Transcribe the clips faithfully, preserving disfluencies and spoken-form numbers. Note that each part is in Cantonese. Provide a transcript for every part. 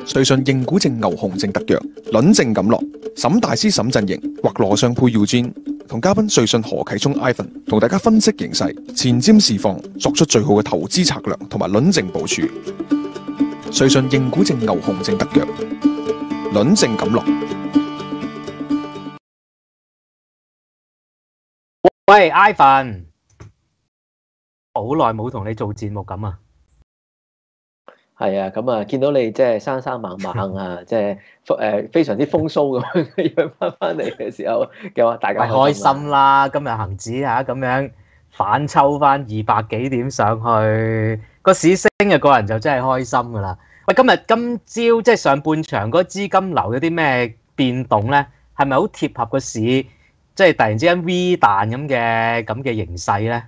瑞信認股證牛熊證特約，輪證錦落，沈大師沈振盈或羅尚佩 Eugene 同嘉賓瑞信何啟聰 Ivan 同大家分析形勢，前瞻市況，作出最好嘅投資策略同埋輪證部署。瑞信認股證牛熊證特約，輪證錦落。 喂 ，Ivan， 好耐冇同你做節目咁啊！ 係啊，咁啊，見到你即係生生猛猛啊，即係誒非常之風騷咁樣樣翻翻嚟嘅時候嘅話，大家開心啦！今日恒指嚇咁樣反抽翻二百幾點上去，個市升嘅個人就真係開心噶啦。喂，今日今朝即係上半場嗰資金流有啲咩變動咧？係咪好貼合個市？即係突然之間 V 彈咁嘅咁嘅形勢咧？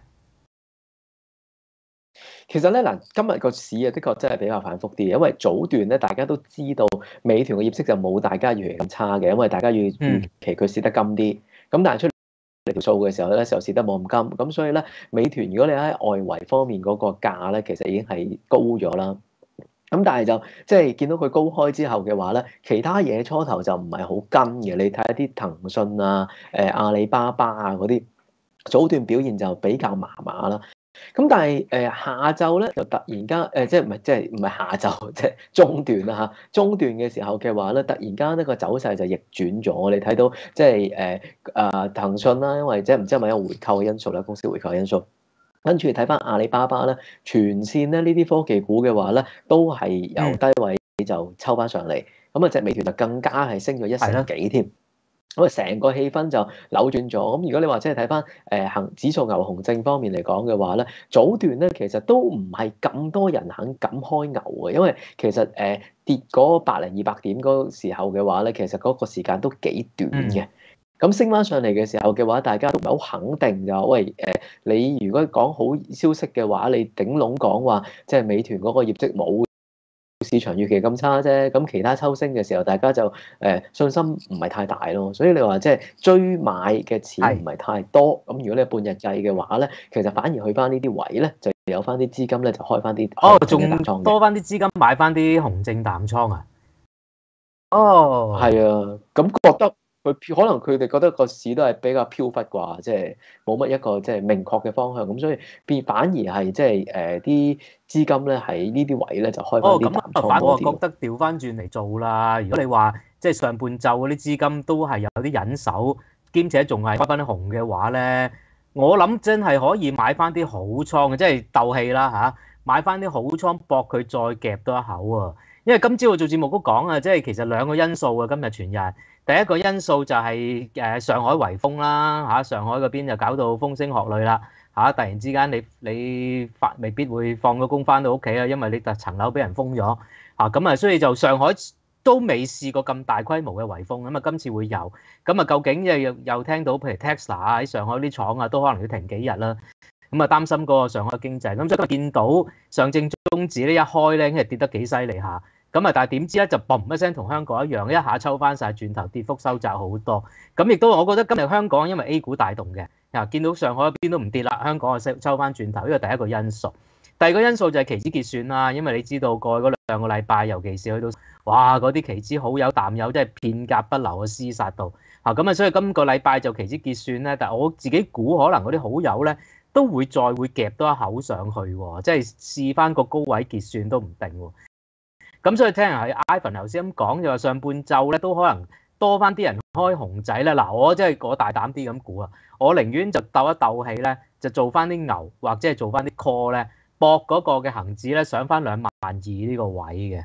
其實咧嗱，今日個市啊，的確真係比較反覆啲，因為早段咧，大家都知道美團嘅業績就冇大家預期咁差嘅，因為大家預預期佢蝕得金啲，咁但係出嚟條數嘅時候咧，就蝕得冇咁金，咁所以咧，美團如果你喺外圍方面嗰個價咧，其實已經係高咗啦。咁但係就即係見到佢高開之後嘅話咧，其他嘢初頭就唔係好跟嘅。你睇一啲騰訊啊、誒阿里巴巴啊嗰啲，早段表現就比較麻麻啦。咁但係誒、呃、下晝咧就突然間誒、呃、即係唔係即係唔係下晝即係中段啦嚇，中段嘅時候嘅話咧，突然間呢個走勢就逆轉咗。我哋睇到即係誒誒騰訊啦，因為即係唔知係咪有回購嘅因素啦，公司回購嘅因素。跟住睇翻阿里巴巴咧，全線咧呢啲科技股嘅話咧，都係由低位就抽翻上嚟。咁啊隻美團就更加係升咗一成幾添。咁啊，成個氣氛就扭轉咗。咁如果你話即係睇翻誒恆指數牛熊證方面嚟講嘅話咧，早段咧其實都唔係咁多人肯敢開牛嘅，因為其實誒、呃、跌嗰百零二百點嗰時候嘅話咧，其實嗰個時間都幾短嘅。咁、嗯、升翻上嚟嘅時候嘅話，大家都唔係好肯定就喂誒、呃，你如果講好消息嘅話，你頂籠講話即係美團嗰個業績冇市場預期咁差啫，咁其他抽升嘅時候，大家就誒、呃、信心唔係太大咯，所以你話即係追買嘅錢唔係太多，咁是如果你半日計嘅話咧，其實反而去翻呢啲位咧，就有翻啲資金咧就開翻啲哦，仲多翻啲資金買翻啲紅證淡倉啊！哦， 係啊，咁覺得佢可能佢哋覺得個市都係比較飄忽啩，即係冇乜一個即係明確嘅方向，咁所以變反而係即係誒啲資金咧喺呢啲位咧就開翻啲淡倉。 反我覺得調翻轉嚟做啦。如果你話即係上半晝嗰啲資金都係有啲忍手，兼且仲係開翻啲紅嘅話咧，我諗真係可以買翻啲好倉嘅，即係鬥氣啦嚇，買翻啲好倉搏佢再夾多一口啊！因為今朝我做節目都講啊，即係其實兩個因素啊，今日全日。第一個因素就係誒上海圍封啦嚇，上海嗰邊就搞到風聲鶴唳啦嚇，突然之間你你發未必會放個工翻到屋企啊，因為你特層樓俾人封咗嚇，咁啊所以就上海都未試過咁大規模嘅圍封，咁啊今次會有，咁啊究竟又又又聽到譬如 Tesla 啊喺上海啲廠啊都可能要停幾日啦，咁啊擔心嗰個上海嘅經濟，咁所以見到上證綜指呢一開咧，已經係跌得幾犀利下。咁啊，但係點知咧就嘣一聲同香港一樣，一下抽翻晒轉頭，跌幅收窄好多。咁亦都我覺得今日香港因為 A 股帶動嘅，啊見到上海嗰邊都唔跌啦，香港啊收抽翻轉頭，呢個第一個因素。第二個因素就係期指結算啦，因為你知道過去嗰兩個禮拜，尤其是去到哇嗰啲期指好友淡友，真係片甲不留嘅廝殺到。啊咁啊，所以今個禮拜就期指結算咧，但係我自己估可能嗰啲好友咧都會再會夾多一口上去喎，即係試翻個高位結算都唔定喎。咁所以聽人係 Ivan 頭先咁講，就話上半晝咧都可能多翻啲人開紅仔咧。嗱，我真係我大膽啲咁估啊，我寧願就鬥一鬥氣咧，就做翻啲牛或者係做翻啲 call 咧，搏嗰個嘅恆指咧上翻兩萬二呢個位嘅。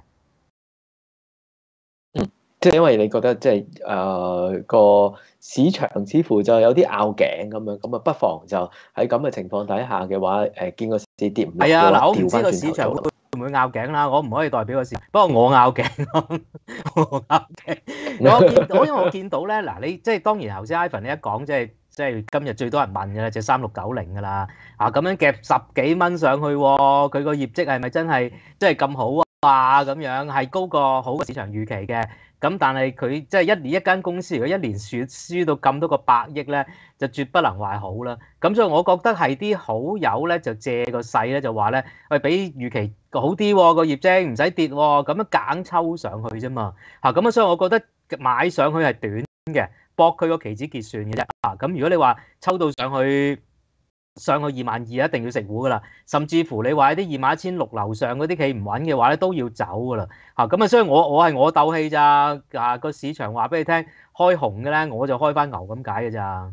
嗯，即係因為你覺得即係誒個市場似乎就有啲拗頸咁樣，咁啊不妨就喺咁嘅情況底下嘅話，誒見個市跌唔落嘅話， 係啊，嗱，我唔知個市場會唔會拗頸啦，我唔可以代表個市場，不過我拗頸咯，我拗頸。我見到，因為我見到咧，嗱，你即係當然頭先 Ivan 你一講，即係即係今日最多人問嘅咧，就三六九零噶啦，啊咁樣夾十幾蚊上去喎，佢個業績係咪真係即係咁好啊？咁樣係高過好過市場預期嘅。咁但係佢即係一年一間公司，如果一年輸輸到咁多個百億咧，就絕不能話好啦。咁所以我覺得係啲好友咧就借個勢咧就話咧，喂比預期好啲喎個業績，唔使跌喎，咁樣夾硬抽上去啫嘛嚇，咁啊所以我覺得買上去係短嘅，搏佢個期指結算嘅啫嚇。咁如果你話抽到上去上去二萬二，一定要食糊噶啦。甚至乎你話啲二萬一千六樓上嗰啲企唔穩嘅話咧，都要走噶啦嚇。咁啊，所以我我係我鬥氣咋啊，個市場話俾你聽開紅嘅咧，我就開翻牛咁解嘅咋。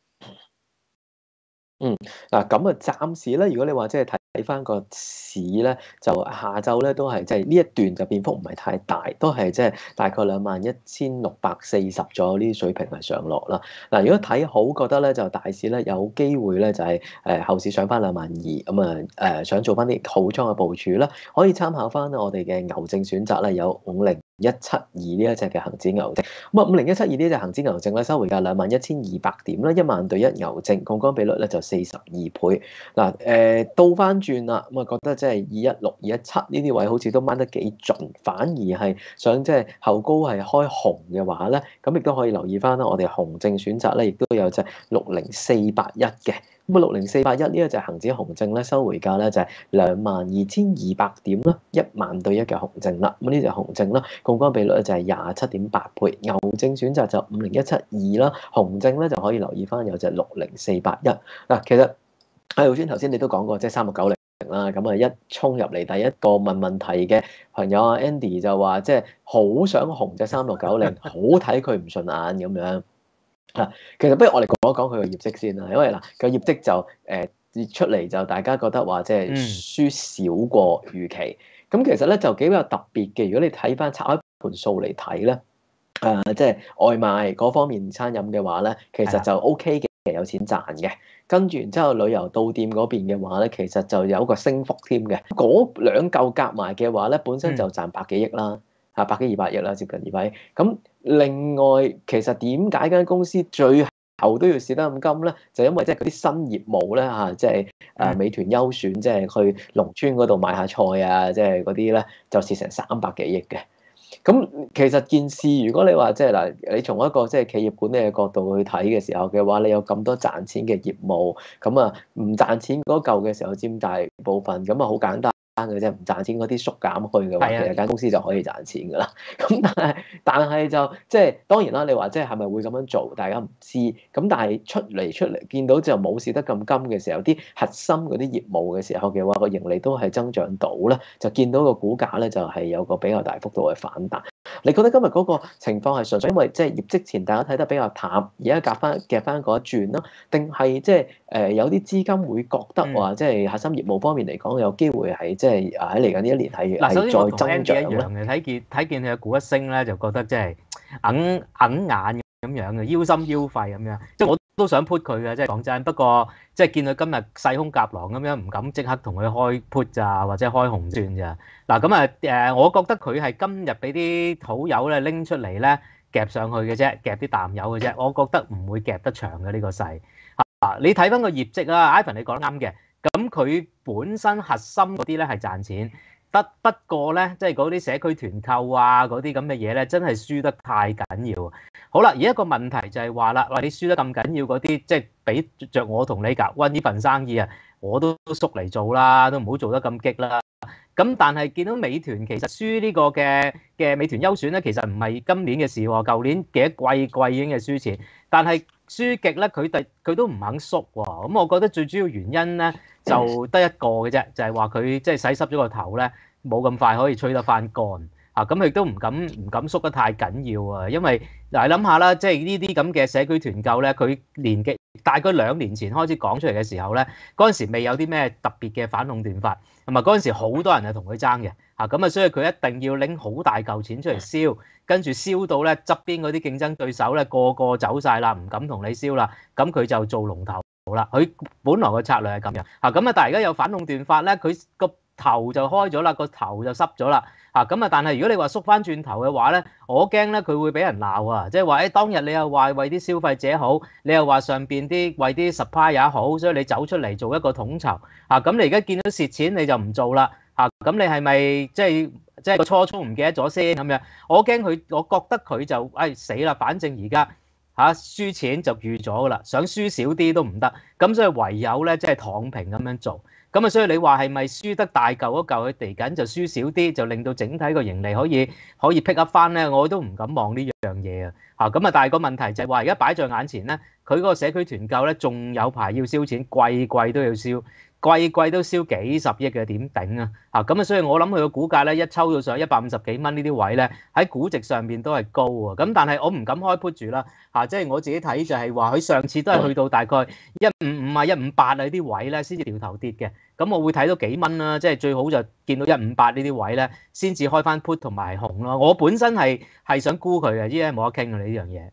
嗯，嗱咁啊，暫時咧，如果你話即係睇睇翻個市咧，就下晝咧都係即係呢一段就變幅唔係太大，都係即係大概兩萬一千六百四十左右呢啲水平係上落啦。嗱，如果睇好覺得咧就大市咧有機會咧就係誒後市上翻兩萬二，咁啊誒想做翻啲好倉嘅部署啦，可以參考翻我哋嘅牛證選擇咧有五零一七二呢一隻嘅恒指牛證，咁啊五零一七二呢隻恒指牛證咧收回價兩萬一千二百點啦，一萬對一牛證，槓桿比率咧就四十二倍。嗱誒倒翻轉啦，咁啊覺得即係二一六、二一七呢啲位好似都掹得幾盡，反而係想即係後高係開紅嘅話咧，咁亦都可以留意翻啦。我哋熊證選擇咧亦都有隻六零四八一嘅。咁啊，六零四八一呢一隻恒指熊證咧，收回價咧就係兩萬二千二百點啦，一萬對一嘅熊證啦。咁呢隻熊證啦，槓桿比率咧就係廿七點八倍。牛證選擇就五零一七二啦，熊證咧就可以留意翻有隻六零四八一。嗱，其實阿浩川頭先你都講過，即係三六九零啦。咁啊，一衝入嚟第一個問問題嘅朋友阿 Andy 就話，即係好想紅隻三六九零，好睇佢唔順眼咁樣。啊，其實不如我哋講一講佢個業績先啦，因為嗱個業績就誒、呃、出嚟就大家覺得話即係輸少過預期，咁、嗯、其實咧就幾比較特別嘅。如果你睇翻拆開盤數嚟睇咧，誒、呃、即係外賣嗰方面餐飲嘅話咧，其實就 O K 嘅，有錢賺嘅。跟住然之後旅遊到店嗰邊嘅話咧，其實就有個升幅添嘅。嗰兩嚿夾埋嘅話咧，本身就賺百幾億啦。啊，百幾二百億啦，接近二百億。咁另外，其實點解間公司最後都要蝕得咁金咧？就因為即係嗰啲新業務咧嚇，即係誒美團優選，即係去農村嗰度賣下菜啊，即係嗰啲咧就蝕成三百幾億嘅。咁其實件事，如果你話即係嗱，你從一個即係企業管理嘅角度去睇嘅時候嘅話，你有咁多賺錢嘅業務，咁啊唔賺錢嗰嚿嘅時候佔大部分，咁啊好簡單嘅啫，唔賺錢嗰啲縮減去嘅話，其實間公司就可以賺錢噶啦。咁但係但係就即係當然啦，你話即係係咪會咁樣做，大家唔知。咁但係出嚟出嚟見到就冇蝕得咁金嘅時候，啲核心嗰啲業務嘅時候嘅話，個盈利都係增長到咧，就見到個股價咧就係有個比較大幅度嘅反彈。你覺得今日嗰個情況係純粹因為即係業績前大家睇得比較淡，而家夾翻夾翻嗰一轉啦，定係即係誒有啲資金會覺得話即係核心業務方面嚟講有機會係即係喺嚟緊呢一年係係再增長咧？ 嗱，首先我同 Andy 一樣嘅，睇見睇見佢嘅股一升咧，就覺得即係硬硬眼咁樣嘅，腰心腰肺咁樣，即係我都想 put 佢嘅，即係講真。不過即係見佢今日細空夾狼咁樣，唔敢即刻同佢開 put 咋，或者開紅算咋。嗱咁啊誒，我覺得佢係今日俾啲好友咧拎出嚟咧夾上去嘅啫，夾啲淡友嘅啫。我覺得唔會夾得長嘅呢個勢。啊，你睇翻個業績啊 ，Ivan 你講得啱嘅。咁佢本身核心嗰啲咧係賺錢。得不過咧，即係嗰啲社區團購啊，嗰啲咁嘅嘢咧，真係輸得太緊要。好啦，而一個問題就係話啦，喂，你輸得咁緊要嗰啲，即係俾着我同你夾溫呢份生意啊，我都縮嚟做啦，都唔好做得咁激啦。咁但係見到美團其實輸呢個嘅嘅美團優選咧，其實唔係今年嘅事喎，舊年幾多季季已經係輸錢，但係輸極咧，佢哋佢都唔肯縮喎。咁我覺得最主要原因咧就得一個嘅啫，就係話佢即係洗濕咗個頭咧，冇咁快可以吹得翻乾啊！咁佢都唔敢唔敢縮得太緊要啊，因為嗱你諗下啦，即係呢啲咁嘅社區團購咧，佢年紀大概兩年前開始講出嚟嘅時候咧，嗰陣時未有啲咩特別嘅反壟斷法，同埋嗰陣時好多人係同佢爭嘅嚇，咁啊所以佢一定要拎好大嚿錢出嚟燒，跟住燒到咧側邊嗰啲競爭對手咧個個走晒啦，唔敢同你燒啦，咁佢就做龍頭啦。佢本來個策略係咁樣嚇，咁啊但係而家有反壟斷法咧，佢個頭就開咗啦，個頭就濕咗啦嚇，咁啊但係如果你話縮翻轉頭嘅話咧，我驚咧佢會俾人鬧啊，即係話誒當日你又話為啲消費者好，你又話上邊啲為啲 supplier 好，所以你走出嚟做一個統籌嚇，咁你而家見到蝕錢你就唔做啦嚇，咁你係咪即係即係個初衷唔記得咗先咁樣？我驚佢，我覺得佢就誒死啦，反正而家嚇輸錢就預咗噶啦，想輸少啲都唔得，咁所以唯有咧即係躺平咁樣做。 咁啊，所以你話係咪輸得大嚿嗰嚿，佢嚟緊就輸少啲，就令到整體個盈利可以可以 pick up 翻咧？我都唔敢望呢樣嘢啊！嚇咁啊，但係個問題就係話，而家擺在眼前咧，佢嗰個社區團購咧，仲有排要燒錢，季季都要燒。季季都燒幾十億嘅，點頂啊！嚇咁啊，所以我諗佢個股價咧，一抽到上一百五十幾蚊呢啲位咧，喺估值上邊都係高啊！咁但係我唔敢開 put 住啦嚇，即係我自己睇就係話，佢上次都係去到大概一五五啊、一五八啊呢啲位咧，先至掉頭跌嘅。咁我會睇到幾蚊啦，即係最好就見到一五八呢啲位咧，先至開翻 put 同埋紅咯。我本身係係想沽佢嘅，依家冇得傾啊！呢樣嘢。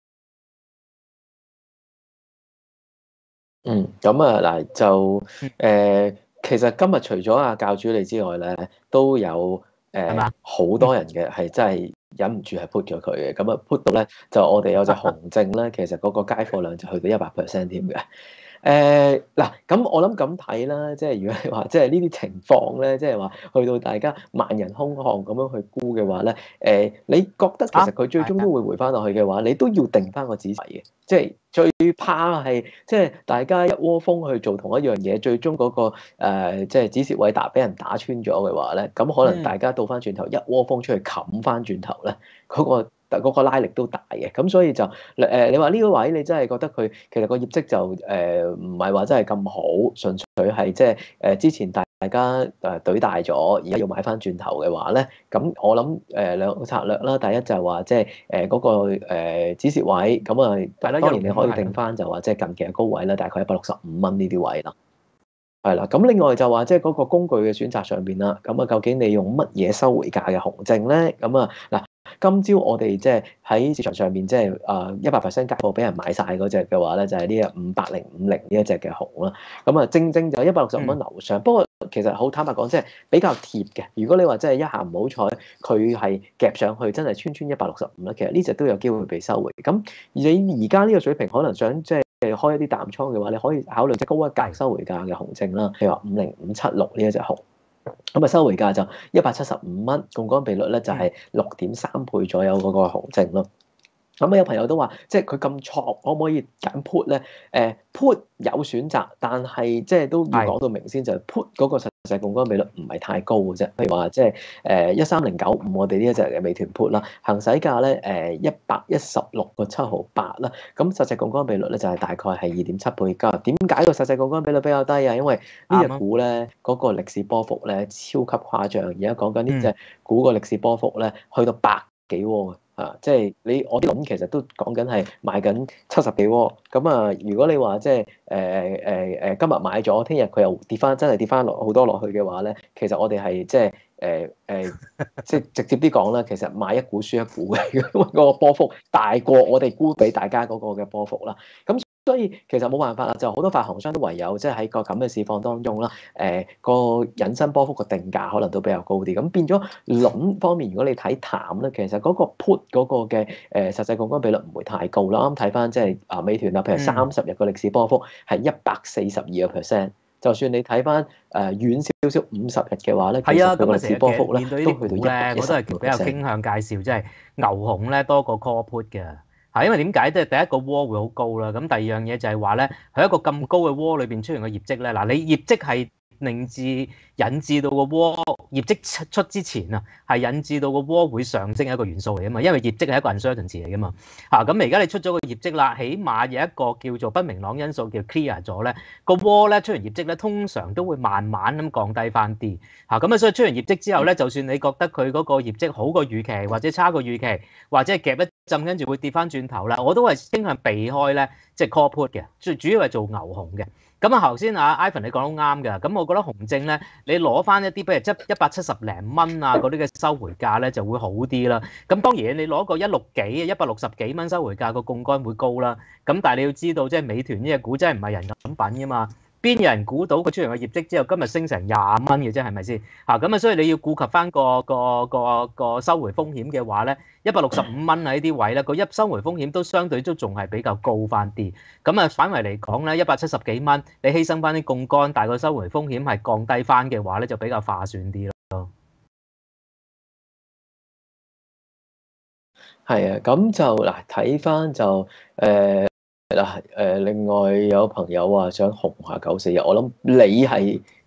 嗯，咁啊嗱就誒、呃，其實今日除咗阿教主你之外咧，都有誒好多人嘅係真係忍唔住係 put 咗佢嘅，咁啊 put 到咧就我哋有隻紅證咧，其實嗰個街貨量就去到一百 percent 添嘅。誒嗱，咁我諗咁睇啦，即係如果你話即係呢啲情況咧，即係話去到大家萬人空巷咁樣去估嘅話咧，誒，你覺得其實佢最終都會回翻落去嘅話，你都要定翻個指示嘅，即係最怕係即係大家一窩蜂去做同一樣嘢，最終嗰個誒即係止蝕位打俾人打穿咗嘅話咧，咁可能大家倒翻轉頭一窩蜂出去冚翻轉頭咧，嗰個嗰個拉力都大嘅，咁所以就誒、呃、你話呢個位你真係覺得佢其實個業績就誒唔係話真係咁好，純粹係即係誒之前大家誒懟大咗，而家要買翻轉頭嘅話咧，咁我諗誒兩個策略啦，第一就係話即係誒嗰個誒止蝕位，咁啊當然你可以定翻就話即係近期嘅高位啦，大概一百六十五蚊呢啲位啦。係啦，咁另外就話即係嗰個工具嘅選擇上邊啦，咁啊究竟你用乜嘢收回價嘅紅證咧？咁啊嗱。今朝我哋即係喺市場上面即係誒一百 percent 街貨俾人買晒嗰隻嘅話咧，就係呢個五八零五零呢一隻嘅紅啦。咁啊，正正就一百六十五蚊樓上。嗯、不過其實好坦白講，即係比較貼嘅。如果你話真係一下唔好彩，佢係夾上去，真係穿穿一百六十五咧，其實呢隻都有機會被收回。咁而你而家呢個水平，可能想即係開一啲淡倉嘅話，你可以考慮即係高一格收回價嘅紅證啦，譬如話五零五七六呢一隻紅。咁啊，收回價就一百七十五蚊，槓桿比率咧就係六點三倍左右嗰個紅證咯。咁啊，有朋友都話，即係佢咁錯，可唔可以揀 put 咧？誒 put 有選擇，但係即係都要講到明先，就係 put 嗰個實際槓桿比率唔係太高嘅啫。譬如話，即係誒一三零九五，我哋呢一隻嘅美團 put 啦，行使價咧誒一百一十六個七毫八啦。咁實際槓桿比率咧就係大概係二點七倍加。點解個實際槓桿比率比較低啊？因為呢隻股咧嗰個歷史波幅咧超級誇張，而家講緊呢隻股個歷史波幅咧去到百幾喎。啊，即係你我啲諗其實都講緊係賣緊七十幾喎，咁啊，如果你話即係誒誒誒今日買咗，聽日佢又跌翻，真係跌翻落好多落去嘅話咧，其實我哋係即係誒誒，即係直接啲講啦，其實買一股輸一股嘅，因為嗰個波幅大過我哋估俾大家嗰個嘅波幅啦，咁。所以其實冇辦法啦，就好多發行商都唯有即係喺個咁嘅市況當中啦，誒、呃、個引申波幅個定價可能都比較高啲，咁變咗輪方面，如果你睇淡咧，其實嗰個 put 嗰個嘅誒、呃、實際槓桿比率唔會太高啦。啱睇翻即係啊美團啊，譬如三十日個歷史波幅係一百四十二個 percent，就算你睇翻誒遠少少五十日嘅話咧，其實佢個歷史波幅咧都去到一百一十個 percent。我都係比較傾向介紹即係牛熊咧多過 call put 嘅。係，因為點解？即係第一個窩會好高啦，咁第二樣嘢就係話咧，喺一個咁高嘅窩裏邊出現個業績咧，嗱，你業績係令至引致到個窩業績出出之前啊，係引致到個窩會上升嘅一個元素嚟啊嘛，因為業績係一個 uncertainty 嚟噶嘛，嚇咁而家你出咗個業績啦，起碼有一個叫做不明朗因素叫 clear 咗咧，個窩咧出完業績咧，通常都會慢慢咁降低翻啲，嚇咁啊，所以出完業績之後咧，就算你覺得佢嗰個業績好過預期，或者差過預期，或者係夾一陣跟住會跌翻轉頭啦，我都係傾向避開咧，即係 call put 嘅，最主要係做牛熊嘅。咁啊，頭先啊，Ivan 你講得啱㗎。咁我覺得紅證咧，你攞翻一啲，譬如即一百七十零蚊啊嗰啲嘅收回價咧，就會好啲啦。咁當然你攞個一六幾、一百六十幾蚊收回價，個槓桿會高啦。咁但係你要知道，即係美團呢隻股真係唔係人咁品㗎嘛。邊有人估到佢出完個業績之後，今日升成廿蚊嘅啫，係咪先？嚇咁啊，所以你要顧及翻個個個個收回風險嘅話咧，一百六十五蚊喺啲位咧，個一收回風險都相對都仲係比較高翻啲。咁啊，反為嚟講咧，一百七十幾蚊，你犧牲翻啲槓桿，但係個收回風險係降低翻嘅話咧，就比較划算啲咯。 係啊，咁就嗱睇翻就誒。呃嗱，誒另外有朋友話想紅下九四一，我諗你係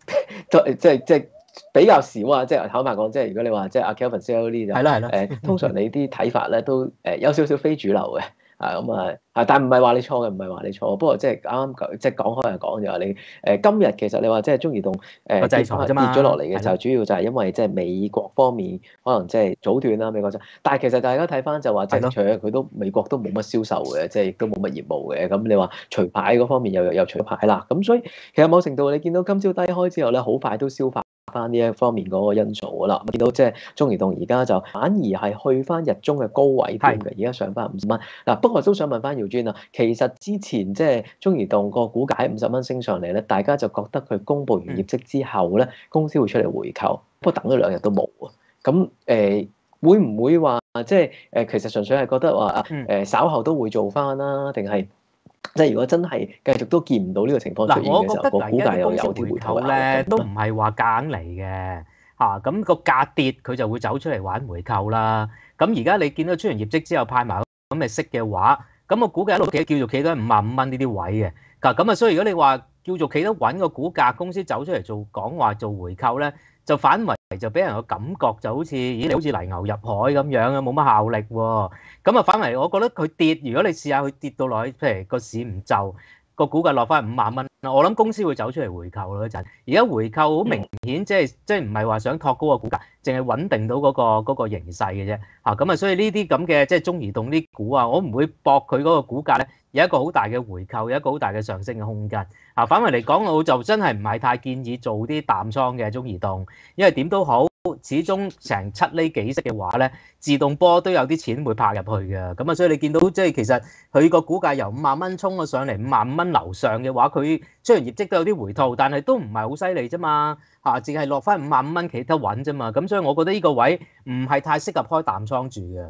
即即即比較少啊！即係坦白講，即係如果你話即係阿 Kelvin sell 呢就係啦係啦誒，通常你啲睇法咧都誒有少少非主流嘅啊咁啊啊！但唔係話你錯嘅，唔係話你錯。不過即係啱啱即係講開又講就話你誒今日其實你話即係中移動誒個制裁啫嘛跌咗落嚟嘅時候， 係啦主要就係因為即係美國方面可能即係早段啦，美國就，但係其實大家睇翻就話即係係咯除咗佢都美國都冇乜銷售嘅，即係亦都冇乜業務嘅。咁你話除牌嗰方面又又除咗牌啦，咁所以其實某程度你見到今朝低開之後咧，好快都消化翻呢一方面嗰個因素噶啦，見到即係中移動而家就反而係去翻日中嘅高位添嘅，而家上翻五十蚊。嗱，不過都想問翻姚尊啊，其實之前即係中移動個股價喺五十蚊升上嚟咧，大家就覺得佢公佈完業績之後咧，公司會出嚟回購，不過等咗兩日都冇啊。咁誒、呃、會唔會話即係誒其實純粹係覺得話啊誒稍後都會做翻啦，定係？即係如果真係繼續都見唔到呢個情況出現嘅時候，個股價又有啲回頭咧，都唔係話夾硬嚟嘅嚇。咁個價跌，佢就會走出嚟玩回購啦。咁而家你見到出完業績之後派埋咁嘅息嘅話，咁個股價一路企叫做企到五萬五蚊呢啲位嘅。嗱咁啊，所以如果你話叫做企得穩個股價，公司走出嚟做講話做回購咧，就反為就俾人個感覺就好似咦你好似泥牛入海咁樣啊，冇乜效力喎。咁啊反為我覺得佢跌，如果你試下佢跌到落去，譬如個市唔就個股價落翻五萬蚊，我諗公司會走出嚟回購咯嗰陣。而家回購好明顯，即係即係唔係話想托高個股價，淨係穩定到嗰個嗰個形勢嘅啫。嚇咁啊，所以呢啲咁嘅即係中移動啲股啊，我唔會搏佢嗰個股價咧有一個好大嘅回購，有一個好大嘅上升嘅空間。啊，反為嚟講，我就真係唔係太建議做啲淡倉嘅中移動，因為點都好，始終成七厘幾息嘅話咧，自動波都有啲錢會拍入去嘅。咁啊，所以你見到即係其實佢個股價由五萬蚊衝咗上嚟五萬五蚊樓上嘅話，佢雖然業績都有啲回吐，但係都唔係好犀利啫嘛。嚇，淨係落翻五萬五蚊企得穩啫嘛。咁所以我覺得呢個位唔係太適合開淡倉住嘅。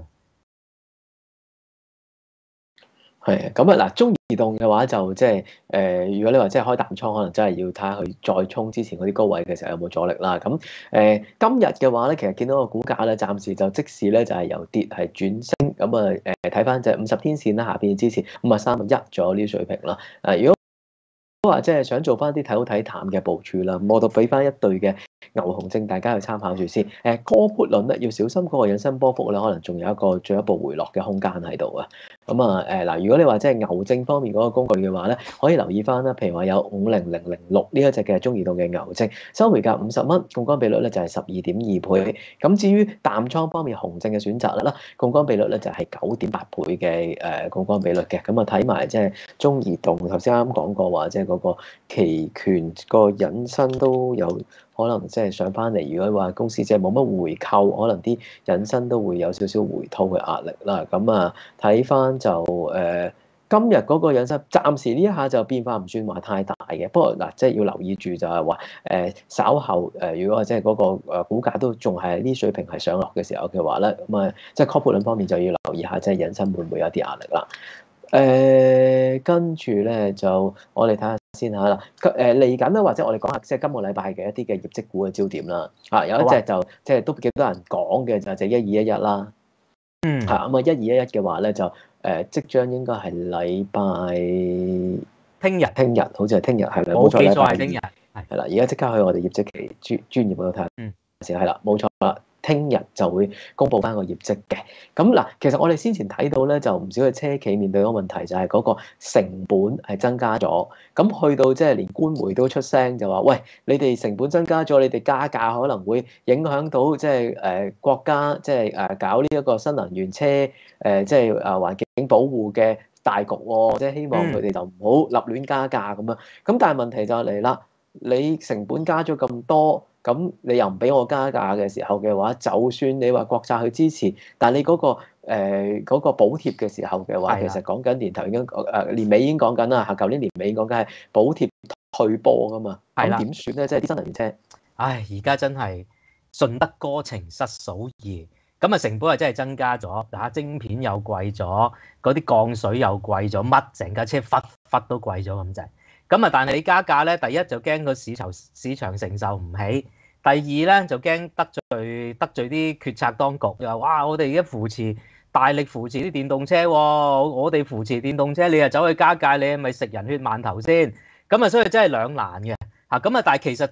係咁啊！嗱，中移動嘅話就即係誒，如果你話即係開淡倉，可能真係要睇下佢再衝之前嗰啲高位嘅時候有冇阻力啦。咁誒、呃，今日嘅話咧，其實見到個股價咧，暫時就即使咧就係由跌係轉升。咁啊誒，睇翻就係五十天線啦，下邊嘅支持五啊三啊一咗呢啲水平啦。誒，如果都話即係想做翻啲睇好睇淡嘅部署啦，我就俾翻一對嘅牛熊證，大家去參考住先。誒 call put 輪咧要小心嗰個引伸波幅咧，可能仲有一個進一步回落嘅空間喺度啊。咁啊誒嗱，如果你話即係牛證方面嗰個工具嘅話咧，可以留意翻啦。譬如話有五零零零六呢一隻嘅中移動嘅牛證，收回價五十蚊，槓桿比率咧就係十二點二倍。咁至於淡倉方面熊證嘅選擇啦，槓桿比率咧就係九點八倍嘅誒槓桿比率嘅。咁啊睇埋即係中移動頭先啱啱講過話，即係嗰個期權個引申都有可能即係上翻嚟。如果話公司即係冇乜回購，可能啲引申都會有少少回吐嘅壓力啦。咁啊睇翻就誒、呃、今日嗰個引申，暫時呢一下就變化唔算話太大嘅。不過嗱，即係要留意住就係話誒稍後誒、呃，如果話即係嗰個誒股價都仲係呢水平係上落嘅時候嘅話咧，咁啊即係 call put 方面就要留意下，即係引申會唔會有啲壓力啦。誒跟住咧就我哋睇下先嚇啦。誒嚟緊咧，或者我哋講下即係今個禮拜嘅一啲嘅業績股嘅焦點啦。啊，有一隻就即係都幾多人講嘅就係隻一二一一啦。 嗯， 係咁啊，一二一一嘅話咧就誒即將應該係禮拜聽日聽日好似係聽日係啦， 冇記錯禮拜係聽日係係啦。而家即刻去我哋業績期專專業嗰度睇下先係啦，冇錯啦。聽日就會公布翻個業績嘅。咁嗱，其實我哋先前睇到咧，就唔少嘅車企面對嗰個問題，就係嗰個成本係增加咗。咁去到即係連官媒都出聲，就話：喂，你哋成本增加咗，你哋加價可能會影響到即係誒國家即係誒搞呢一個新能源車誒即係誒環境保護嘅大局喎。即係希望佢哋就唔好立亂加價咁樣。咁但係問題就嚟啦，你成本加咗咁多。咁你又唔俾我加價嘅時候嘅話，就算你話國策去支持，但係你嗰、那個誒嗰、呃那個補貼嘅時候嘅話，的其實講緊年頭已經誒、呃、年尾已經講緊啦，嚇舊年年尾講緊係補貼退波噶嘛，咁點算咧？即係啲新能源車， 唉，而家真係順得哥情失嫂意，咁啊成本係真係增加咗，嚇晶片又貴咗，嗰啲鋼水又貴咗，乜成架車忽忽都貴咗咁滯。咁啊，但係你加價咧，第一就驚個市場市場承受唔起，第二咧就驚得罪得罪啲決策當局，又話哇，我哋而家扶持大力扶持啲電動車喎，我哋扶持電動車，你又走去加價，你係咪食人血饅頭先？咁啊，所以真係兩難嘅嚇。咁啊，但係其實佢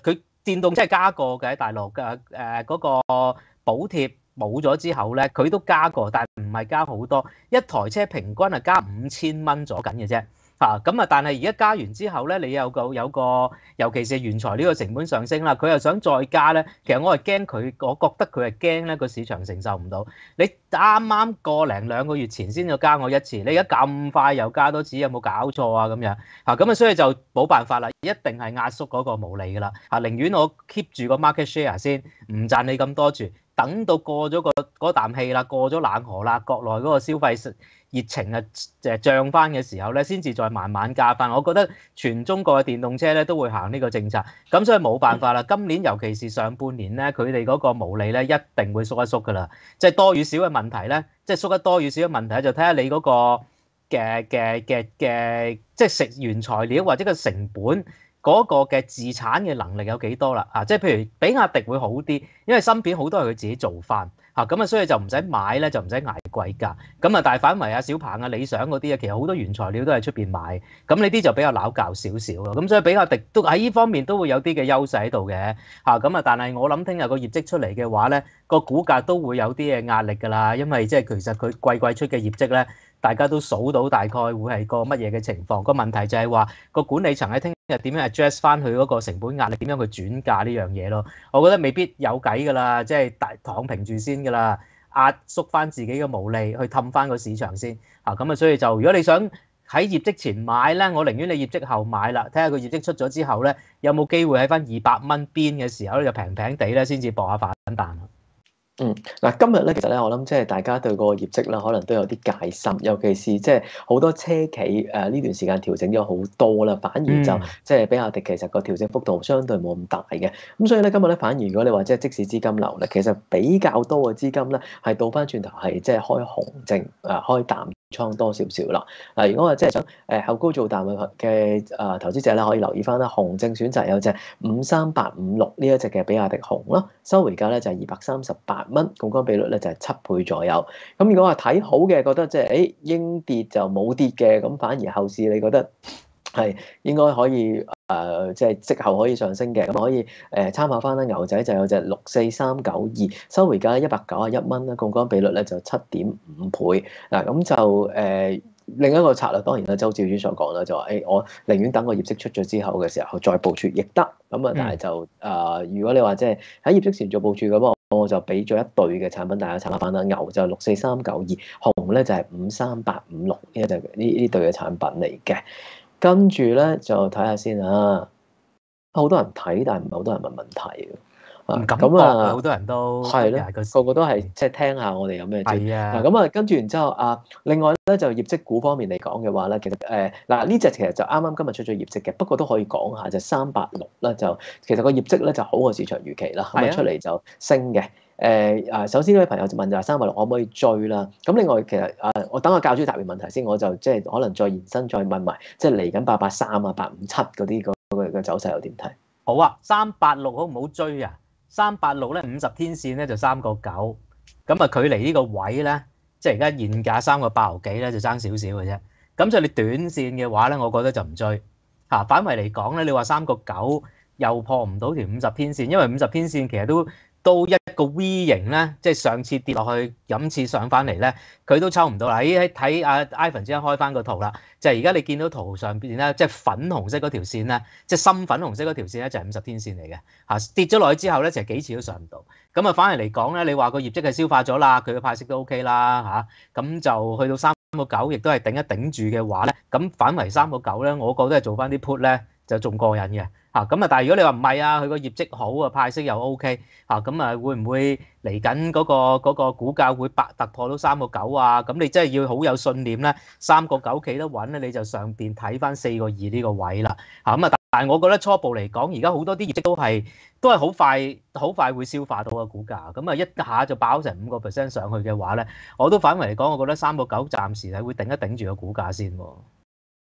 電動車加過嘅喺大陸嘅誒嗰個補貼冇咗之後咧，佢都加過，但係唔係加好多，一台車平均係加五千蚊左緊嘅啫。嚇咁啊！但係而家加完之後咧，你有個有個，尤其是原材料嘅成本上升啦，佢又想再加咧。其實我係驚佢，我覺得佢係驚咧個市場承受唔到。你啱啱個零兩個月前先至加我一次，你而家咁快又加多次，有冇搞錯啊？咁樣嚇咁啊，所以就冇辦法啦，一定係壓縮嗰個毛利㗎啦。嚇，寧願我 keep 住個 market share 先，唔賺你咁多住，等到過咗個嗰啖氣啦，過咗冷河啦，國內嗰個消費熱情啊，誒漲翻嘅時候咧，先至再慢慢加翻。我覺得全中國嘅電動車咧都會行呢個政策，咁所以冇辦法啦。今年尤其是上半年咧，佢哋嗰個毛利咧一定會縮一縮㗎啦。即係多與少嘅問題咧，即係縮得多與少嘅問題就睇下你嗰個嘅嘅嘅嘅，即係食原材料或者個成本嗰個嘅自產嘅能力有幾多啦？啊，即係譬如比亞迪會好啲，因為芯片好多係佢自己做翻。嚇咁啊，所以就唔使買咧，就唔使捱貴價。咁啊，但係反為阿小鵬啊、理想嗰啲啊，其實好多原材料都係出邊買。咁呢啲就比較撈教少少咯。咁所以比亞迪都喺呢方面都會有啲嘅優勢喺度嘅。嚇咁啊，但係我諗聽日個業績出嚟嘅話咧，個股價都會有啲嘅壓力㗎啦。因為即係其實佢季季出嘅業績咧，大家都數到大概會係個乜嘢嘅情況。個問題就係話個管理層喺聽日點樣 address 翻佢嗰個成本壓力，點樣去轉嫁呢樣嘢咯？我覺得未必有計㗎啦，即係大躺平住先㗎啦，壓縮翻自己嘅毛利去氹翻個市場先啊。咁啊，所以就如果你想喺業績前買咧，我寧願你業績後買啦，睇下個業績出咗之後咧，有冇機會喺翻二百蚊邊嘅時候咧就平平地咧先至搏下反彈。 嗯，嗱，今日咧，其實咧，我諗即係大家對個業績啦，可能都有啲戒心，尤其是即係好多車企誒呢段時間調整咗好多啦，反而就即係比亞迪其實個調整幅度相對冇咁大嘅，咁所以咧今日咧反而如果你話即係即使資金流咧，其實比較多嘅資金咧係倒翻轉頭係即係開紅證啊，開淡倉多少少啦。嗱，如果我即係想誒後高做淡嘅誒投資者咧，可以留意翻啦，紅證選擇有隻五三八五六呢一隻嘅比亞迪紅啦，收回價咧就係二百三十八蚊，槓桿比率咧就係七倍左右。咁如果話睇好嘅，覺得即係誒應跌就冇跌嘅，咁反而後市你覺得係應該可以誒，即係績後可以上升嘅，咁可以誒參考翻啦。牛仔就有隻六四三九二，收回價一百九十一蚊啦，槓桿比率咧就七點五倍。嗱，咁就誒。呃另一個策略當然啦，周照主所講啦，就話誒、欸，我寧願等個業績出咗之後嘅時候再部署亦得。咁啊，但係就誒、呃，如果你話即係喺業績前做部署咁，我就俾咗一對嘅產品大家參考翻啦。牛就六四三九二，紅咧就係五三八五六，呢就呢呢對嘅產品嚟嘅。跟住咧就睇下先啊，好多人睇，但係唔係好多人問問題。 唔敢講啊！好多人都係咧，個個都係即係聽下我哋有咩知。 係啊， 嗱咁啊，跟住然之後啊，另外咧就業績股方面嚟講嘅話咧，其實誒嗱呢隻其實就啱啱今日出咗業績嘅，不過都可以講下就三八六啦，就其實個業績咧就好過市場預期啦，咁啊出嚟就升嘅。誒啊，首先呢位朋友就問就係三八六可唔可以追啦？咁另外其實啊，我等我教主答完問題先，我就即係可能再延伸再問埋，即係嚟緊八八三啊、八五七嗰啲嗰個嘅走勢又點睇？ 好啊，三八六好唔好追啊？三八六咧五十天線咧就三個九，咁啊距離呢個位咧，即係而家現價三個八毫幾咧就爭少少嘅啫。咁所以你短線嘅話咧，我覺得就唔追嚇。反為嚟講咧，你話三個九又破唔到條五十天線，因為五十天線其實都都一個 V 型咧，即係上次跌落去，今次上翻嚟咧，佢都抽唔到啦。喺睇阿 Ivan 之間開翻個圖啦，就係而家你見到圖上邊咧，即係粉紅色嗰條線咧，即係深粉紅色嗰條線咧，就係五十天線嚟嘅嚇。跌咗落去之後咧，就係幾次都上唔到。咁啊，反而嚟講咧，你話個業績係消化咗啦，佢嘅派息都 OK 啦嚇，咁就去到三個九，亦都係頂一頂住嘅話咧，咁反為三個九咧，我覺得係做翻啲 put 咧就仲過癮嘅。嚇咁啊！但係如果你話唔係啊，佢個業績好啊，派息又 OK 嚇，咁啊會唔會嚟緊嗰個嗰個股價會百突破到三個九啊？咁你真係要好有信念咧，三個九企得穩咧，你就上邊睇翻四個二呢個位啦。嚇咁啊！但係我覺得初步嚟講，而家好多啲業績都係都係好快好快會消化到個股價。咁啊一下就爆成五個 percent 上去嘅話咧，我都反為嚟講，我覺得三個九暫時係會頂一頂住個股價先喎。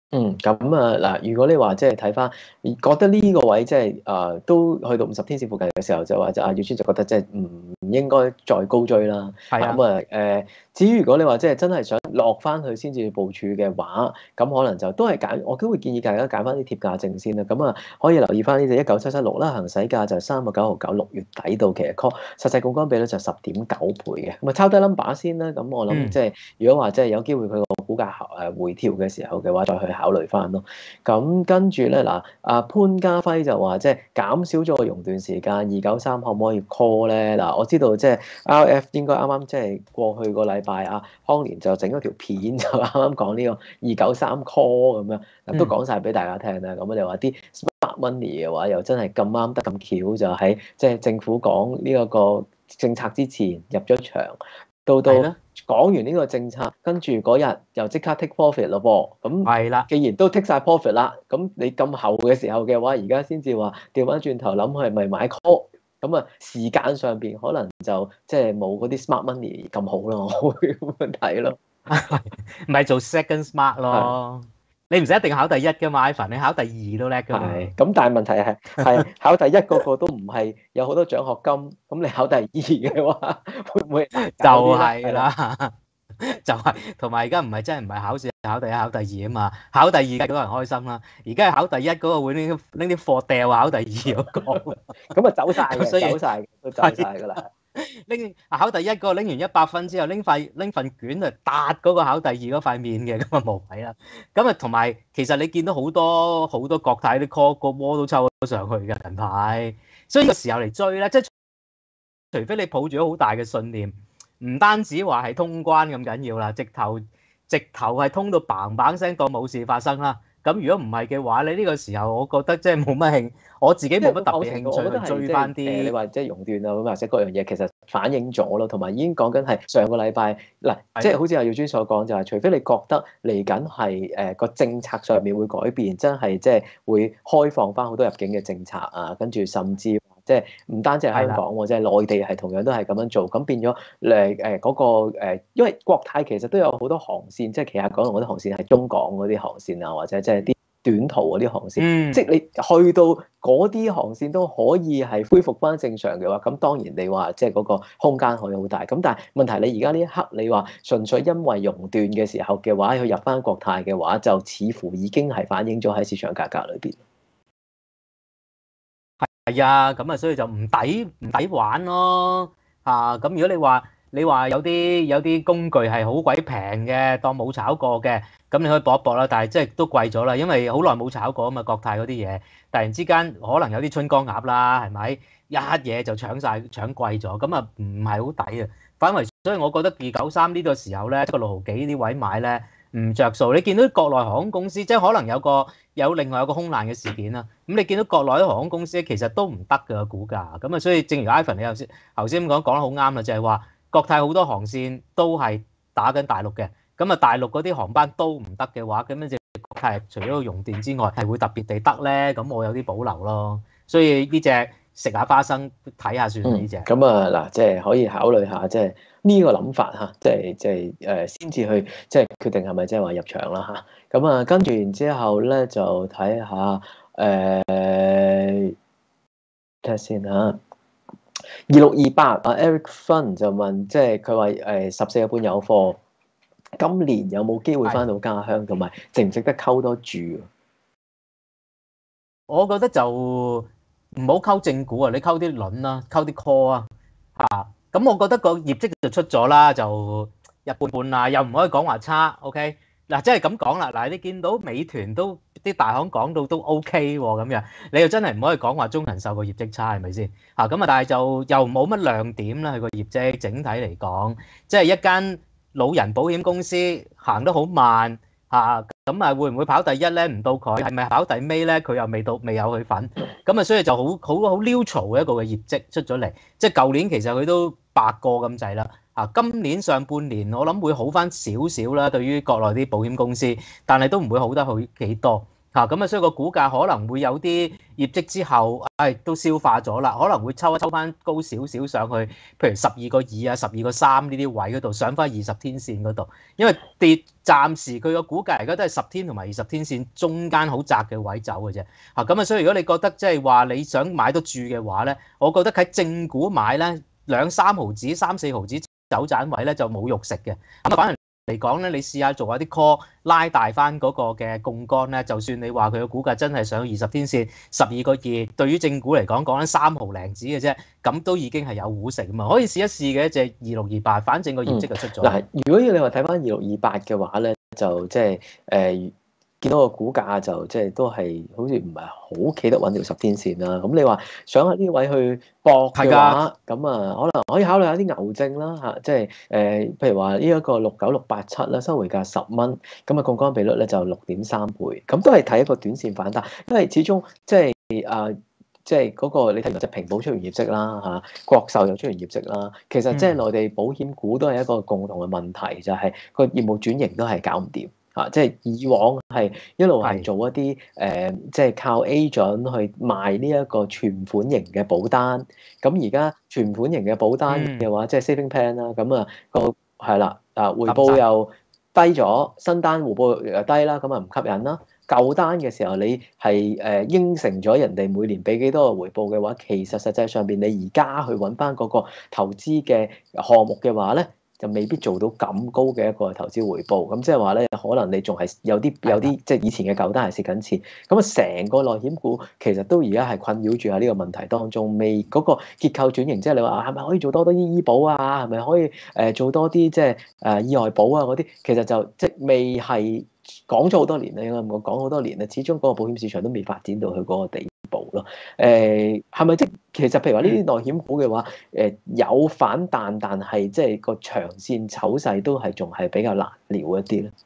嗯，咁啊嗱，如果你話即係睇翻，覺得呢個位即係誒都去到五十天線附近嘅時候，就話就阿耀川就覺得即係唔應該再高追啦。 係啊咁啊誒，至於如果你話即係真係想落翻去先至部署嘅話，咁可能就都係揀，我都會建議大家揀翻啲貼價證先啦。咁啊，可以留意翻呢隻一九七七六啦，行使價就三個九毫九，六月底到期嘅 call，實際槓桿比率就十點九倍嘅。咁啊，抄低 number 先啦。咁我諗嗯即係如果話即係有機會佢個股價誒回調嘅時候嘅話，再去考慮翻咯。咁跟住咧嗱，阿潘家輝就話即係減少咗個熔斷時間，二九三可唔可以 call 咧？嗱，我知道即係 R F 應該啱啱即係過去個禮拜啊，康年就整咗條片就啱啱講呢個二九三 call 咁樣，嗱都講晒俾大家聽啦。咁我哋話啲 smart money 嘅話，又真係咁啱得咁巧，就喺即係政府講呢一個政策之前入咗場。到到講完呢個政策，跟住嗰日又即刻 take profit 咯噃，咁係啦， 既然都 take 晒 profit 啦，咁你咁後嘅時候嘅話，而家先至話調翻轉頭諗係咪買 call，咁啊時間上邊可能就即係冇嗰啲 smart money 咁好咯，我會咁樣睇咯， 唔係做 second smart 咯。你唔使一定考第一噶嘛 Ivan 你考第二都叻噶嘛。 係，咁但係問題係係考第一個個都唔係有好多獎學金，咁你考第二嘅話，會唔會就係啦，就係同埋而家唔係真係唔係考試考第一考第二啊嘛，考第二梗係多人開心啦。而家係考第一嗰個會拎拎啲貨掉考第二嗰個， 咁啊走晒嘅， 所以走晒嘅，都走晒㗎啦。 拎考第一嗰個拎完一百分之後，拎塊拎份卷嚟搭嗰個考第二嗰塊面嘅，咁啊冇計啦。咁啊同埋其實你見到好多好多國泰啲 call 個窩都抽咗上去嘅近排，所以呢個時候嚟追咧，即係除非你抱住咗好大嘅信念，唔單止話係通關咁緊要啦，直頭直頭係通到嘭嘭聲當冇事發生啦。咁如果唔係嘅話，你呢個時候我覺得即係冇乜興，我自己冇乜特別興趣去追翻啲。 你話即係熔斷啊，或者各樣嘢，其實反映咗咯，同埋已經講緊係上個禮拜嗱，即係好似阿耀尊所講，就係除非你覺得嚟緊係誒個政策上面會改變，真係即係會開放翻好多入境嘅政策啊，跟住甚至即係唔單止係香港喎，即係內地係同樣都係咁樣做，咁變咗誒誒嗰個誒，因為國泰其實都有好多航線，即係旗下港龍嗰啲航線係中港嗰啲航線啊，或者即係啲短途嗰啲航線， 嗯、 即係你去到嗰啲航線都可以係恢復翻正常嘅話，咁當然你話即係嗰個空間可以好大。咁但係問題你而家呢一刻你話純粹因為熔斷嘅時候嘅話，去入翻國泰嘅話，就似乎已經係反映咗喺市場價格裏邊。 係啊，咁啊，所以就唔抵唔抵玩咯嚇。咁、啊、如果你話你話有啲有啲工具係好鬼平嘅，當冇炒過嘅，咁你可以搏一搏啦。但係即係都貴咗啦，因為好耐冇炒過啊嘛。國泰嗰啲嘢突然之間可能有啲春江鴨啦，係咪一嘢就搶晒搶貴咗？咁啊唔係好抵啊。反為所以我覺得二九三呢個時候咧，一個六毫幾呢位買咧唔着數。你見到國內航空公司即係可能有個有另外有個空難嘅事件啦，咁你見到國內啲航空公司其實都唔得嘅股價，咁啊所以正如 Ivan 你頭先頭先咁講講得好啱啦，就係話國泰好多航線都係打緊大陸嘅，咁啊大陸嗰啲航班都唔得嘅話，咁樣就國泰除咗個熔斷之外，係會特別地得咧，咁我有啲保留咯，所以呢隻食下花生睇下算呢隻。 咁啊嗱，即係可以考慮下，即係呢個諗法嚇，即係即係誒先至去即係決定係咪即係話入場啦嚇。咁啊跟住然之後咧就睇下誒睇下先嚇，二六二八啊 Eric Fun 就問，即係佢話誒十四個半有貨，今年有冇機會翻到家鄉，同埋值唔值得溝多注？ 我覺得就唔好溝正股啊，你溝啲輪啦，溝啲 call 啊嚇。咁我覺得個業績就出咗啦，就一半半啦，又唔可以講話差。OK 嗱，即係咁講啦。嗱，你見到美團都啲大行講到都 OK 喎，咁樣你又真係唔可以講話中人壽個業績差係咪先嚇？咁啊，但係就又冇乜亮點啦。佢個業績整體嚟講，即係一間老人保險公司行得好慢。嚇咁啊，會唔會跑第一咧？唔到佢，係咪跑第尾咧？佢又未到，未有佢份。咁啊，所以就好好好 neutral 嘅一個嘅業績出咗嚟。即係舊年其實佢都八個咁滯啦。嚇，今年上半年我諗會好翻少少啦，對於國內啲保險公司，但係都唔會好得好幾多。嚇咁啊，所以個股價可能會有啲業績之後，唉、都消化咗啦，可能會抽一抽翻高少少上去，譬如十二個二啊、十二個三呢啲位嗰度，上翻二十天線嗰度，因為跌暫時佢個估計而家都係十天同埋二十天線中間好窄嘅位走嘅啫。嚇咁啊，所以如果你覺得即係話你想買得住嘅話咧，我覺得喺正股買咧兩三毫子、三四毫子走盞位咧就冇肉食嘅。咁啊，反而嚟講咧，你試下做下啲 call 拉大翻嗰個嘅槓桿咧，就算你話佢嘅股價真係上二十天線十二個二，對於正股嚟講講緊三毫零子嘅啫，咁都已經係有糊食啊嘛，可以試一試嘅，就係二六二八，反正個業績就出咗。 嗱、嗯，如果要你話睇翻二六二八嘅話咧，就即係誒見到個股價就即係都係好似唔係好企得穩條十天線啦。咁你話想喺呢位去搏嘅話，咁啊可能可以考慮下啲牛證啦嚇，即係誒、呃、譬如話呢一個六九六八七啦，收回價十蚊，咁啊槓桿比率咧就六點三倍，咁都係睇一個短線反彈，因為始終即係啊。即係嗰個你睇就平保出完業績啦嚇，國壽又出完業績啦，其實即係內地保險股都係一個共同嘅問題，就係、是、個業務轉型都係搞唔掂嚇。即係以往係一路係做一啲誒，即係、呃就是、靠 agent 去賣呢一個存款型嘅保單。咁而家存款型嘅保單嘅話，即係、嗯、saving plan 啦，咁啊個係啦啊回報又低咗，新單回報又低啦，咁啊唔吸引啦。舊單嘅時候，你係誒應承咗人哋每年俾幾多個回報嘅話，其實實際上邊你而家去揾翻嗰個投資嘅項目嘅話咧，就未必做到咁高嘅一個投資回報。咁即係話咧，可能你仲係有啲有啲即係以前嘅舊單係蝕緊錢。咁啊，成個內險股其實都而家係困擾住喺呢個問題當中，未嗰個結構轉型。即係你話係咪可以做多啲醫保啊？係咪可以誒做多啲即係誒意外保啊嗰啲？其實就即係未係。講咗好多年啦，應該我講好多年啦，始終嗰個保險市場都未發展到去嗰個地步咯。誒係咪即係其實譬如話呢啲內險股嘅話，誒有反彈，但係即係個長線走勢都係仲係比較難料一啲咧。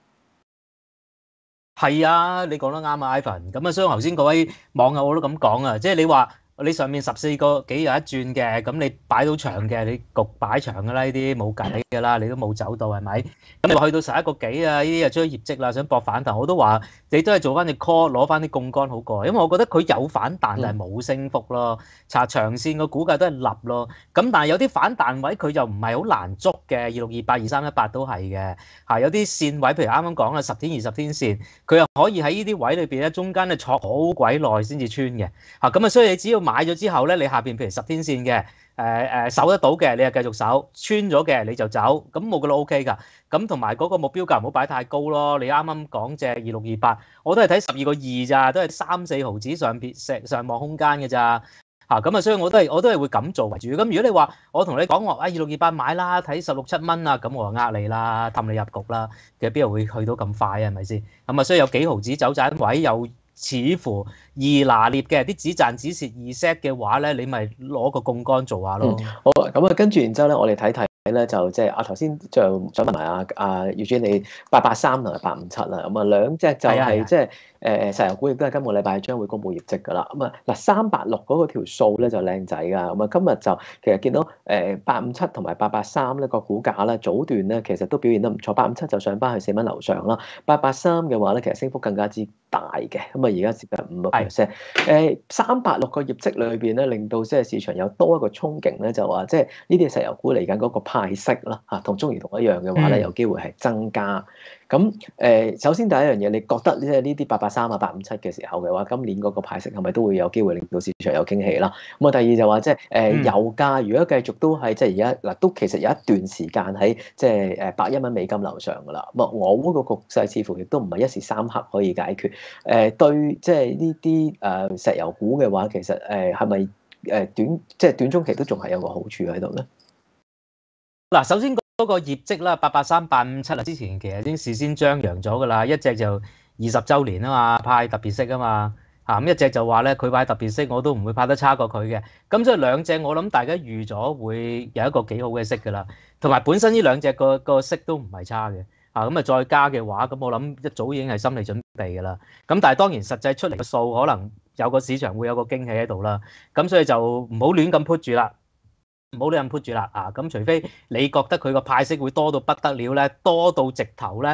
係啊，你講得啱啊 ，Ivan。咁啊，所以頭先嗰位網友我都咁講啊，即係你話。你上面十四個幾有一轉嘅，咁你擺到長嘅，你焗擺長㗎啦，呢啲冇計㗎啦，你都冇走到係咪？咁你話去到十一個幾啊，呢啲又追業績啦，想搏反彈，我都話你都係做翻隻 call，攞翻啲槓桿好過，因為我覺得佢有反彈，但係冇升幅咯，查長線個股價都係立咯。咁但係有啲反彈位佢又唔係好難捉嘅，二六二八、二三一八都係嘅。嚇，有啲線位，譬如啱啱講啦，十天、二十天線，佢又可以喺呢啲位裏邊咧，中間咧坐好鬼耐先至穿嘅。嚇，咁啊，所以你只要買咗之後咧，你下邊譬如十天線嘅，誒誒守得到嘅，你就繼續守；穿咗嘅你就走，咁我覺得 O K 㗎。咁同埋嗰個目標價唔好擺太高咯。你啱啱講隻二六二八，我都係睇十二個二咋，都係三四毫子上邊石上望空間嘅咋。嚇，咁啊，所以我都係我都係會咁做為主。咁如果你話我同你講話啊二六二八買啦，睇十六七蚊啊，咁我就呃你啦，氹你入局啦。其實邊度會去到咁快啊？係咪先？咁啊，所以有幾毫子走盞位又似乎易拿捏嘅，啲只賺只蝕二 set 嘅話咧，你咪攞個槓桿做下咯。 嗯、好啊，咁啊，跟住然之後咧，我哋睇睇咧，就即係啊頭先就想問埋啊啊姚主你八八三同埋八五七啦，咁啊兩隻就係即係誒石油股，亦都係今個禮拜將會公布業績㗎啦。咁啊嗱三八六嗰個條數咧就靚仔㗎，咁啊今日就其實見到誒八五七同埋八八三咧個股價咧早段咧其實都表現得唔錯，八五七就上翻去四蚊樓上啦，八八三嘅話咧其實升幅更加之大嘅，咁啊而家接近五個 percent。誒三八六個業績裏邊咧，令到即係市場有多一個憧憬咧，就話即係呢啲石油股嚟緊嗰個派息啦嚇，同中移動一樣嘅話咧，有機會係增加。咁誒、呃，首先第一樣嘢，你覺得即係呢啲八八三啊、八五七嘅時候嘅話，今年嗰個派息係咪都會有機會令到市場有驚喜啦？咁啊，第二就話即係誒油價，如果繼續都係即係而家嗱，都其實有一段時間喺即係誒百一蚊美金樓上噶啦。咁啊，俄烏個局勢似乎亦都唔係一時三刻可以解決。誒、呃、對，即係呢啲誒石油股嘅話，其實誒係咪誒短即係短中期都仲係有個好處喺度咧？ 嗱，首先嗰個業績啦，八八三、八五七啊，之前其實已經事先張揚咗噶啦，一隻就二十週年啊嘛，派特別息啊嘛，嚇咁一隻就話咧佢派特別息，我都唔會派得差過佢嘅。咁即係兩隻我諗大家預咗會有一個幾好嘅息噶啦，同埋本身呢兩隻個個息都唔係差嘅。啊咁啊再加嘅話，咁我諗一早已經係心理準備噶啦。咁但係當然實際出嚟嘅數可能有個市場會有個驚喜喺度啦。咁所以就唔好亂咁 put 住啦。唔好亂咁 put 住啦，啊咁除非你覺得佢個派息會多到不得了咧，多到直頭咧，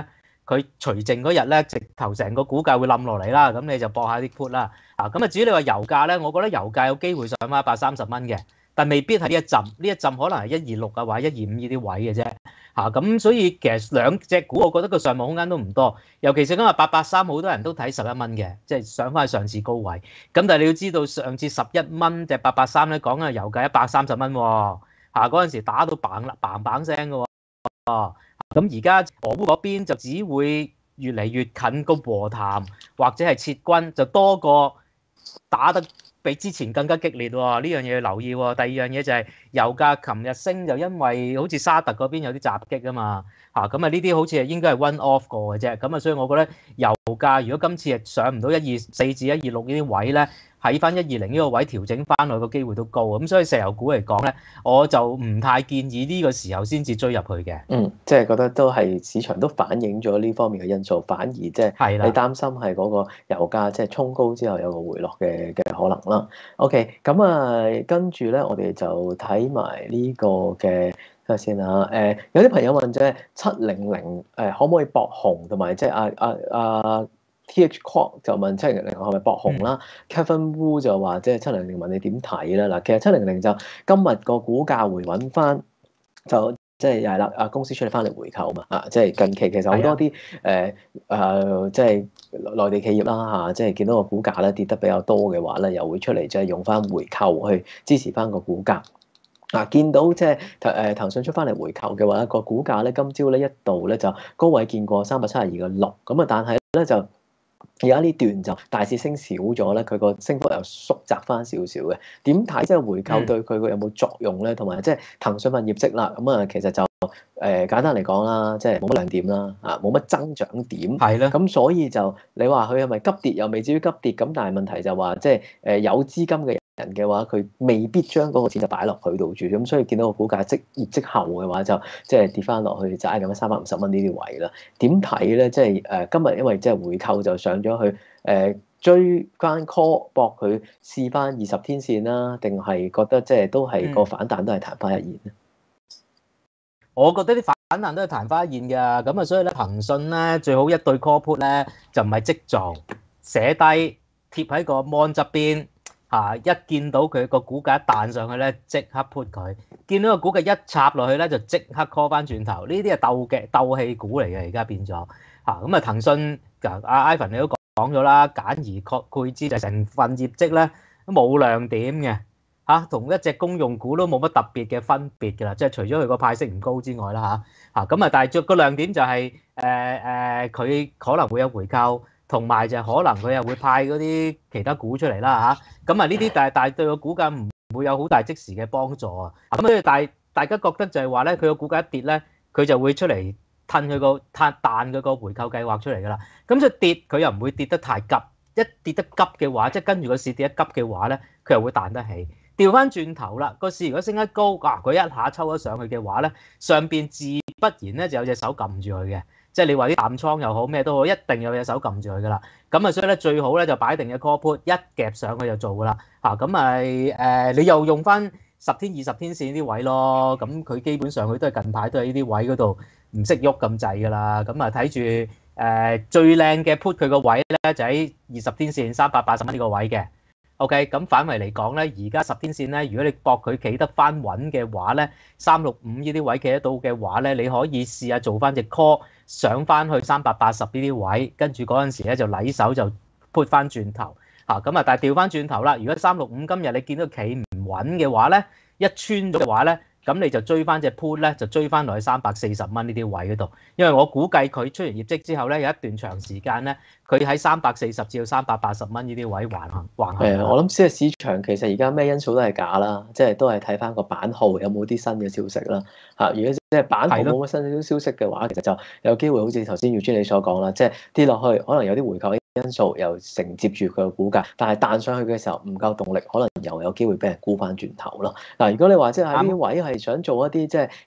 佢除淨嗰日咧，直頭成個股價會冧落嚟啦。咁你就博下啲 put 啦。啊，咁啊至於你話油價咧，我覺得油價有機會上翻一百三十蚊嘅，但未必係呢一陣，呢一陣可能係一二六啊，或者一二五呢啲位嘅啫。嚇，咁所以其實兩隻股我覺得個上望空間都唔多，尤其是今日八八三好多人都睇十一蚊嘅，即係上翻去上次高位。咁但係你要知道上次十一蚊隻八八三咧講緊油價一百三十蚊喎，嚇嗰陣時打到嘭啦嘭嘭聲嘅喎。咁而家俄烏嗰邊就只會越嚟越近個和談或者係撤軍，就多過打得比之前更加激烈喎。呢樣嘢要留意喎。第二樣嘢就係油價琴日升就因為好似沙特嗰邊有啲襲擊啊嘛，嚇咁啊呢啲好似係應該係 one off 過嘅啫。咁啊所以我覺得油價如果今次係上唔到一二四至一二六呢啲位咧，喺翻一二零呢個位調整翻落個機會都高，咁所以石油股嚟講咧，我就唔太建議呢個時候先至追入去嘅。 嗯，即係覺得都係市場都反映咗呢方面嘅因素，反而即係你擔心係嗰個油價即係衝高之後有個回落嘅嘅可能啦。OK，咁啊跟住咧，我哋就睇埋呢個嘅睇下先嚇。誒、呃、有啲朋友問啫，七零零誒可唔可以博紅，同埋即係啊啊啊 T H Corp 就問七零零係咪博紅啦、嗯、Kevin Wu 就話即係七零零問你點睇啦？嗱，其實七零零就今日個股價回穩翻，就即係又係啦，啊公司出嚟翻嚟回購嘛，啊即係近期其實好多啲誒誒即係內地企業啦嚇，即係見到個股價咧跌得比較多嘅話咧，又會出嚟即係用翻回購去支持翻個股價。嗱、啊，見到即係誒騰訊出翻嚟回購嘅話，個股價咧今朝咧一度咧就高位見過三百七十二個六，咁啊但係咧就而家呢段就大市升少咗咧，佢個升幅又縮窄翻少少嘅。點睇即係回購對佢個有冇作用咧？同埋即係騰訊份業績啦，咁啊其實就誒、呃、簡單嚟講啦，即係冇乜亮點啦，啊冇乜增長點，係啦的。咁所以就你話佢係咪急跌又未至於急跌？咁但係問題就話即係誒有資金嘅人嘅話，佢未必將嗰個錢就擺落佢度住，咁所以見到個股價即業績後嘅話，就即係跌翻落去，就係咁樣三百五十蚊呢啲位啦。點睇咧？即係誒今日因為即係回購就上咗去誒、呃、追翻 call 搏佢試翻二十天線啦，定係覺得即係都係個反彈都係曇花一現咧？ 我覺得啲反彈都係曇花一現㗎，咁啊所以咧騰訊咧最好一對 call put 咧就唔係即做，寫低貼喺個 mon 側邊。嚇！一見到佢個股價一彈上去咧，即刻 put 佢；見到個股價一插落去咧，就即刻 call 翻轉頭。呢啲係鬥嘅鬥氣股嚟嘅，而家變咗嚇。咁啊，騰訊阿 Ivan 你都講咗啦，簡而概之就係成份業績咧都冇亮點嘅嚇，同一隻公用股都冇乜特別嘅分別㗎啦。即係除咗佢個派息唔高之外啦嚇嚇。咁啊，但係個亮點就係誒誒，佢可能會有回購。同埋就可能佢又會派嗰啲其他股出嚟啦嚇，咁啊呢啲但係但係對個股價唔會有好大即時嘅幫助啊。咁所以大大家覺得就係話咧，佢個股價一跌咧，佢就會出嚟褪佢個褪彈佢個回購計劃出嚟㗎啦。咁就跌佢又唔會跌得太急，一跌得急嘅話，即係跟住個市跌得急嘅話咧，佢又會彈得起。調翻轉頭啦，個市如果升得高，啊佢一下抽咗上去嘅話咧，上邊自不然咧就有隻手撳住佢嘅。即係你話啲淡倉又好咩都好，一定有隻手撳住佢噶啦。咁啊，所以咧最好咧就擺定嘅 call put 一夾上去就做噶啦。嚇咁咪誒，你又用翻十天、二十天線啲位咯。咁佢基本上佢都係近排都喺呢啲位嗰度唔識喐咁滯噶啦。咁啊睇住誒最靚嘅 put 佢個位咧就喺二十天線三百八十蚊呢個位嘅。OK，咁反為嚟講咧，而家十天線咧，如果你搏佢企得翻穩嘅話咧，三六五呢啲位企得到嘅話咧，你可以試下做翻隻 call 上翻去三百八十呢啲位，跟住嗰陣時咧就禮手就 put 翻轉頭嚇，咁啊但係調翻轉頭啦，如果三六五今日你見到企唔穩嘅話咧，一穿咗嘅話咧，咁你就追翻隻 put 咧，就追翻落去三百四十蚊呢啲位嗰度，因為我估計佢出完業績之後咧，有一段長時間咧，佢喺三百四十至到三百八十蚊呢啲位橫行橫行。 誒，我諗即係市場其實而家咩因素都係假啦，即係都係睇翻個版號有冇啲新嘅消息啦。嚇，如果即係版號冇乜新消息嘅話，其實就有機會好似頭先耀尊你所講啦，即係跌落去可能有啲回購因素又承接住佢個股價，但係彈上去嘅時候唔夠動力，可能又有機會俾人沽翻轉頭咯。嗱，如果你話即係喺呢啲位係想做一啲即係牛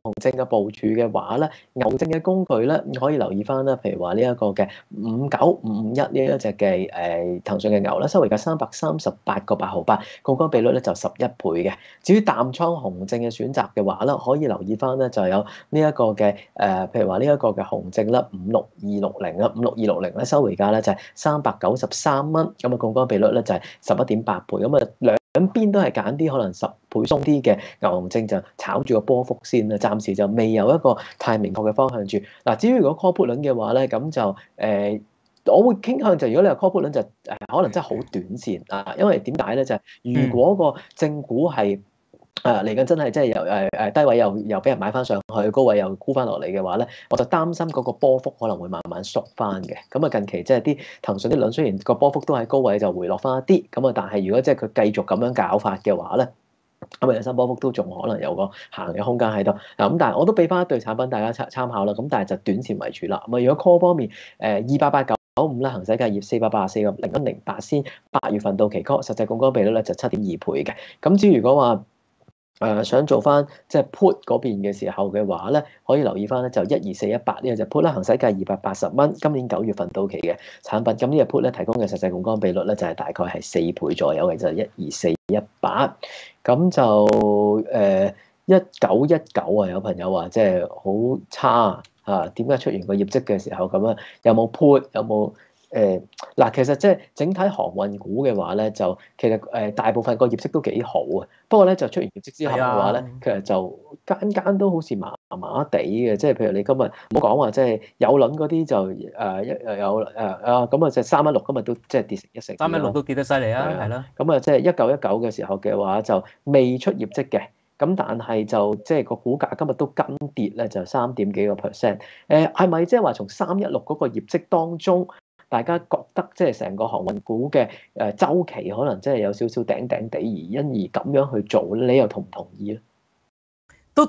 熊證嘅部署嘅話咧，牛證嘅工具咧可以留意翻啦，譬如話呢一個嘅五九五五一呢一隻嘅誒騰訊嘅牛啦，收回價三百三十八個八毫八，槓桿比率咧就十一倍嘅。至於淡倉熊證嘅選擇嘅話咧，可以留意翻咧就有呢一個嘅誒、呃，譬如話呢一個嘅熊證啦，五六二六零啦，五六二六零咧收回價咧就係三百九十三蚊，咁啊槓桿比率咧就係十一點八倍，咁啊兩兩邊都係揀啲可能十倍鬆啲嘅牛熊證就炒住個波幅先啦，暫時就未有一個太明確嘅方向住。嗱，至於如果 call put 輪嘅話咧，咁就誒、呃，我會傾向就如果你話 call put 輪就誒、呃，可能真係好短線啊，因為點解咧就係、是、如果個正股係誒嚟緊真係即係由誒誒低位又又俾人買翻上去，高位又沽翻落嚟嘅話咧，我就擔心嗰個波幅可能會慢慢縮翻嘅。咁啊近期即係啲騰訊啲輪雖然個波幅都喺高位就回落翻一啲，咁啊但係如果即係佢繼續咁樣搞法嘅話咧，咁啊有新波幅都仲可能有個行嘅空間喺度。嗱咁但係我都俾翻一對產品大家參參考啦。咁但係就短線為主啦。咁啊如果 call 方面誒二八八九九五啦，行使價業四百八十四個零一零八先，八月份到期 call，實際槓桿比率咧就七點二倍嘅。咁至於如果話誒、呃、想做翻即係 put 嗰邊嘅時候嘅話咧，可以留意翻咧就一二四一八呢隻 put 啦，行使價二百八十蚊，今年九月份到期嘅產品。咁呢隻 put 咧提供嘅實際槓桿比率咧就係、是、大概係四倍左右嘅，就係一二四一八。咁就誒一九一九啊，有朋友話即係好差啊，點解出完個業績嘅時候咁啊？有冇 put 有冇？誒嗱、呃，其實即係整體航運股嘅話咧，就其實誒、呃、大部分個業績都幾好啊。不過咧，就出完業績之後嘅話咧，其實就間間都好似麻麻地嘅。即係譬如你今日唔好講話，即係有輪嗰啲就誒一誒有誒啊咁啊，就三一六今日都即係跌成一成。 三一六都跌得犀利啊，係啦。 咁啊，即係一九一九嘅時候嘅話，就未出業績嘅。咁但係就即係個股價今日都跟跌咧，就三點幾個 percent。誒係咪即係話從三一六嗰個業績當中？大家覺得即係成個航運股嘅誒週期可能真係有少少頂頂地，而因而咁樣去做咧，你又同唔同意咧？